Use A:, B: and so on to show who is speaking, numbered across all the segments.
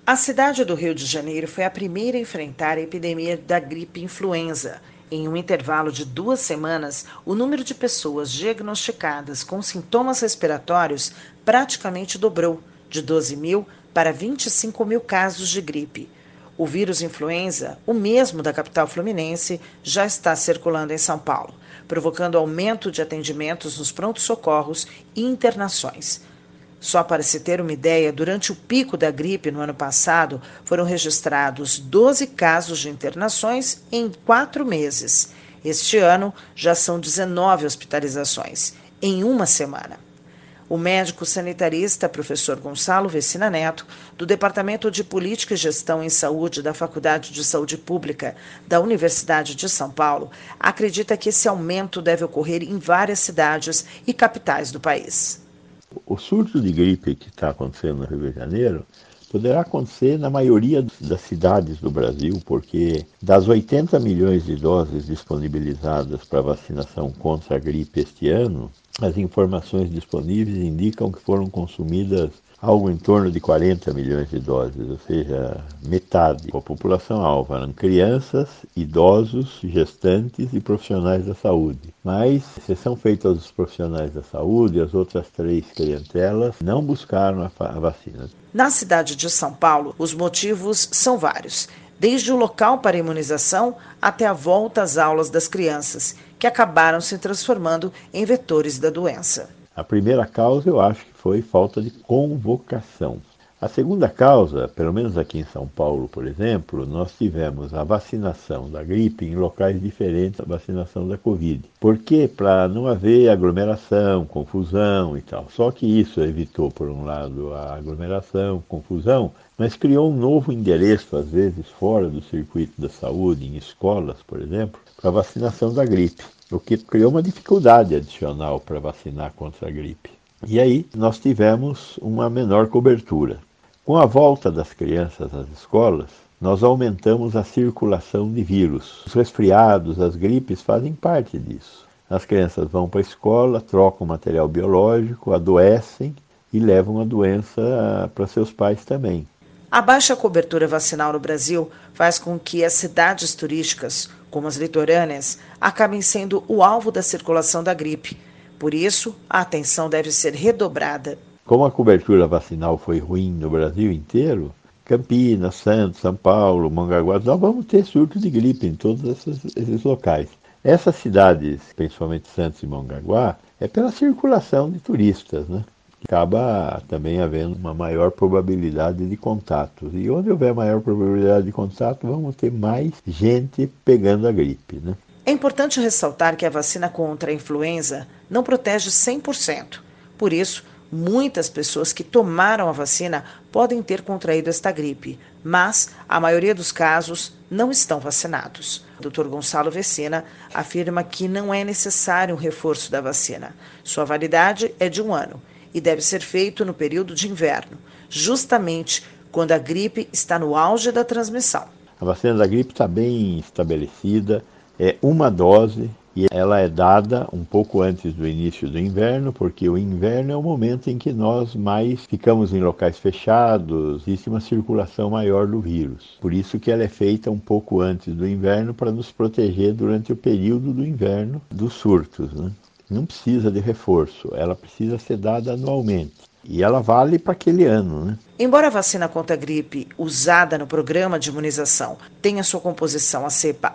A: A cidade do Rio de Janeiro foi a primeira a enfrentar a epidemia da gripe influenza. Em um intervalo de 2 semanas, o número de pessoas diagnosticadas com sintomas respiratórios praticamente dobrou, de 12 mil para 25 mil casos de gripe. O vírus influenza, o mesmo da capital fluminense, já está circulando em São Paulo, provocando aumento de atendimentos nos prontos-socorros e internações. Só para se ter uma ideia, durante o pico da gripe no ano passado, foram registrados 12 casos de internações em 4 meses. Este ano, já são 19 hospitalizações, em uma semana. O médico sanitarista professor Gonçalo Vecina Neto, do Departamento de Política e Gestão em Saúde da Faculdade de Saúde Pública da Universidade de São Paulo, acredita que esse aumento deve ocorrer em várias cidades e capitais do país.
B: O surto de gripe que está acontecendo no Rio de Janeiro poderá acontecer na maioria das cidades do Brasil, porque das 80 milhões de doses disponibilizadas para vacinação contra a gripe este ano, as informações disponíveis indicam que foram consumidas algo em torno de 40 milhões de doses, ou seja, metade da população alva eram crianças, idosos, gestantes e profissionais da saúde. Mas, exceção feita aos profissionais da saúde, as outras 3 clientelas não buscaram a vacina.
A: Na cidade de São Paulo, os motivos são vários, desde o local para a imunização até a volta às aulas das crianças, que acabaram se transformando em vetores da doença.
B: A primeira causa eu acho que foi falta de convocação. A segunda causa, pelo menos aqui em São Paulo, por exemplo, nós tivemos a vacinação da gripe em locais diferentes da vacinação da Covid. Por quê? Para não haver aglomeração, confusão e tal. Só que isso evitou, por um lado, a aglomeração, confusão, mas criou um novo endereço, às vezes fora do circuito da saúde, em escolas, por exemplo, para a vacinação da gripe, o que criou uma dificuldade adicional para vacinar contra a gripe. E aí nós tivemos uma menor cobertura. Com a volta das crianças às escolas, nós aumentamos a circulação de vírus. Os resfriados, as gripes fazem parte disso. As crianças vão para a escola, trocam material biológico, adoecem e levam a doença para seus pais também.
A: A baixa cobertura vacinal no Brasil faz com que as cidades turísticas, como as litorâneas, acabem sendo o alvo da circulação da gripe. Por isso, a atenção deve ser redobrada.
B: Como a cobertura vacinal foi ruim no Brasil inteiro, Campinas, Santos, São Paulo, Mongaguá, nós vamos ter surto de gripe em todos esses locais. Essas cidades, principalmente Santos e Mongaguá, é pela circulação de turistas, né? Acaba também havendo uma maior probabilidade de contatos. E onde houver maior probabilidade de contato, vamos ter mais gente pegando a gripe, né?
A: É importante ressaltar que a vacina contra a influenza não protege 100%. Por isso, muitas pessoas que tomaram a vacina podem ter contraído esta gripe, mas a maioria dos casos não estão vacinados. O Dr. Gonçalo Vecina afirma que não é necessário um reforço da vacina. Sua validade é de 1 ano e deve ser feito no período de inverno, justamente quando a gripe está no auge da transmissão.
B: A vacina da gripe está bem estabelecida, é uma dose e ela é dada um pouco antes do início do inverno, porque o inverno é o momento em que nós mais ficamos em locais fechados, existe uma circulação maior do vírus. Por isso que ela é feita um pouco antes do inverno para nos proteger durante o período do inverno dos surtos, né? Não precisa de reforço, ela precisa ser dada anualmente. E ela vale para aquele ano, né?
A: Embora a vacina contra a gripe usada no programa de imunização tenha sua composição a cepa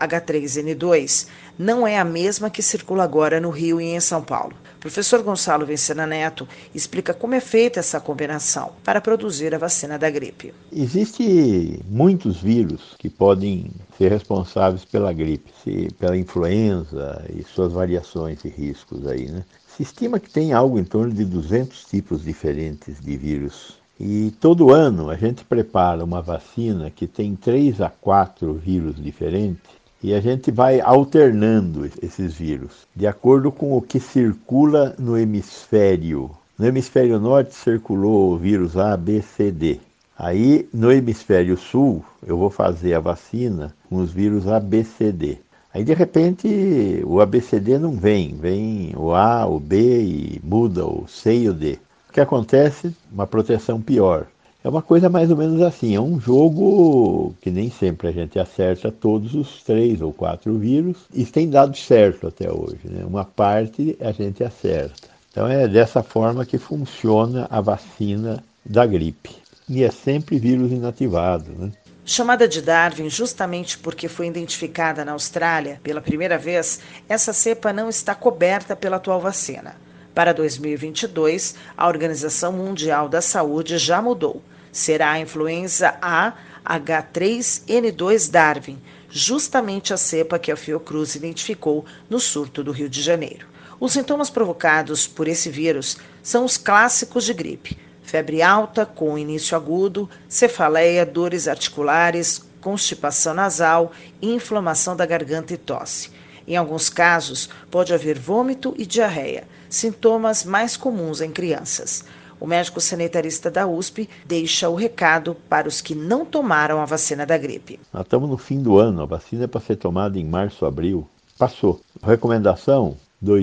A: H3N2, não é a mesma que circula agora no Rio e em São Paulo. O professor Gonçalo Vecina Neto explica como é feita essa combinação para produzir a vacina da gripe.
B: Existem muitos vírus que podem ser responsáveis pela gripe, pela influenza e suas variações e riscos aí, né? Se estima que tem algo em torno de 200 tipos diferentes de vírus. E todo ano a gente prepara uma vacina que tem 3 a 4 vírus diferentes e a gente vai alternando esses vírus de acordo com o que circula no hemisfério. No hemisfério norte circulou o vírus A, B, C, D. Aí no hemisfério sul eu vou fazer a vacina com os vírus A, B, C, D. Aí, de repente, o ABCD não vem o A, o B e muda o C e o D. O que acontece? Uma proteção pior. É uma coisa mais ou menos assim, é um jogo que nem sempre a gente acerta todos os 3 ou 4 vírus. Isso tem dado certo até hoje, né? Uma parte a gente acerta. Então é dessa forma que funciona a vacina da gripe. E é sempre vírus inativado, né?
A: Chamada de Darwin justamente porque foi identificada na Austrália pela primeira vez, essa cepa não está coberta pela atual vacina. Para 2022, a Organização Mundial da Saúde já mudou. Será a influenza A H3N2 Darwin, justamente a cepa que a Fiocruz identificou no surto do Rio de Janeiro. Os sintomas provocados por esse vírus são os clássicos de gripe: febre alta com início agudo, cefaleia, dores articulares, constipação nasal, inflamação da garganta e tosse. Em alguns casos, pode haver vômito e diarreia, sintomas mais comuns em crianças. O médico sanitarista da USP deixa o recado para os que não tomaram a vacina da gripe.
B: Nós estamos no fim do ano, a vacina é para ser tomada em março, abril. Passou. Recomendação: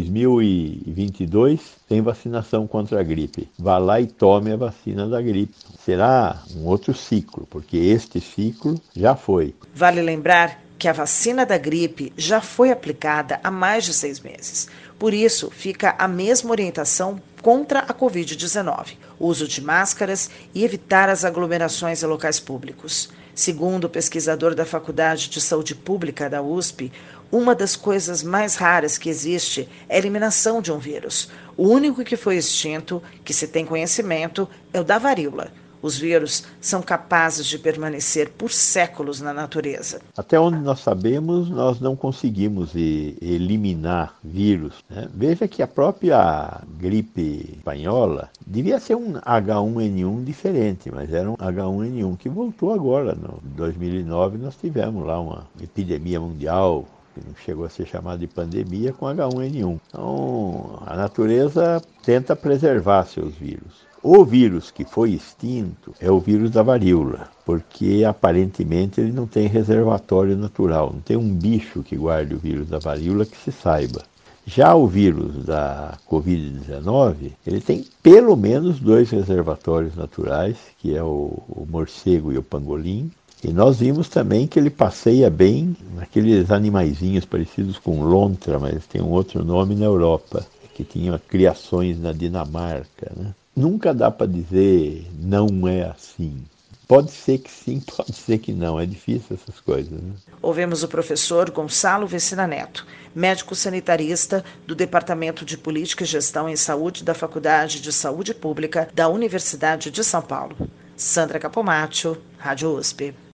B: 2022 tem vacinação contra a gripe. Vá lá e tome a vacina da gripe. Será um outro ciclo, porque este ciclo já foi.
A: Vale lembrar que a vacina da gripe já foi aplicada há mais de 6 meses. Por isso, fica a mesma orientação contra a Covid-19, uso de máscaras e evitar as aglomerações em locais públicos. Segundo o pesquisador da Faculdade de Saúde Pública da USP, uma das coisas mais raras que existe é a eliminação de um vírus. O único que foi extinto, que se tem conhecimento, é o da varíola. Os vírus são capazes de permanecer por séculos na natureza.
B: Até onde nós sabemos, nós não conseguimos eliminar vírus, né? Veja que a própria gripe espanhola devia ser um H1N1 diferente, mas era um H1N1 que voltou agora. Em 2009 nós tivemos lá uma epidemia mundial, que não chegou a ser chamada de pandemia, com H1N1. Então, a natureza tenta preservar seus vírus. O vírus que foi extinto é o vírus da varíola, porque aparentemente ele não tem reservatório natural, não tem um bicho que guarde o vírus da varíola que se saiba. Já o vírus da Covid-19, ele tem pelo menos 2 reservatórios naturais, que é o morcego e o pangolim. E nós vimos também que ele passeia bem naqueles animaizinhos parecidos com lontra, mas tem um outro nome na Europa, que tinham criações na Dinamarca, né? Nunca dá para dizer não é assim. Pode ser que sim, pode ser que não. É difícil essas coisas, né?
A: Ouvimos o professor Gonçalo Vecina Neto, médico sanitarista do Departamento de Política e Gestão em Saúde da Faculdade de Saúde Pública da Universidade de São Paulo. Sandra Capomatto, Rádio USP.